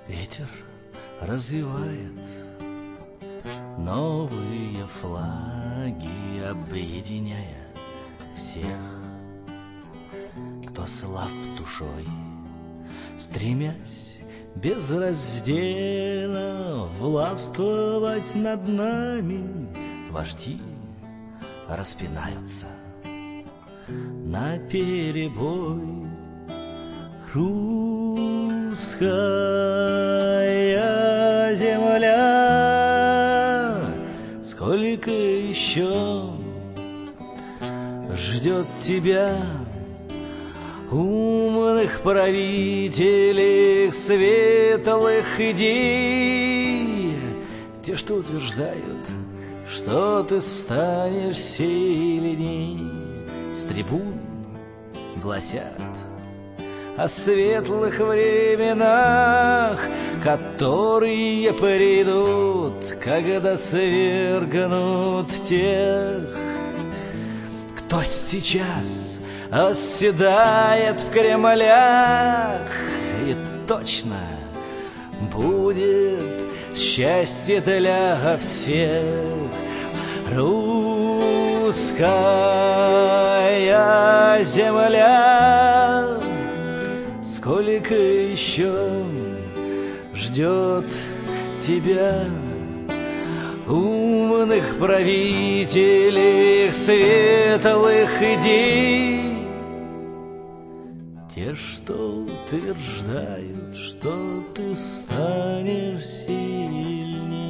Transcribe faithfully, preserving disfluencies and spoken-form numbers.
Ветер развивает новые флаги, объединяя всех, кто слаб душой, стремясь безраздельно властвовать над нами. Вожди распинаются наперебой. Русская земля, сколько еще ждет тебя умных правителей, светлых идей, те, что утверждают, что ты станешь сильней. С трибун гласят о светлых временах, которые придут, когда свергнут тех, кто сейчас оседает в Кремлях. И точно будет счастье для всех. Русская земля, сколько еще ждет тебя умных правителей, светлых идей, те, что утверждают, что ты станешь сильней.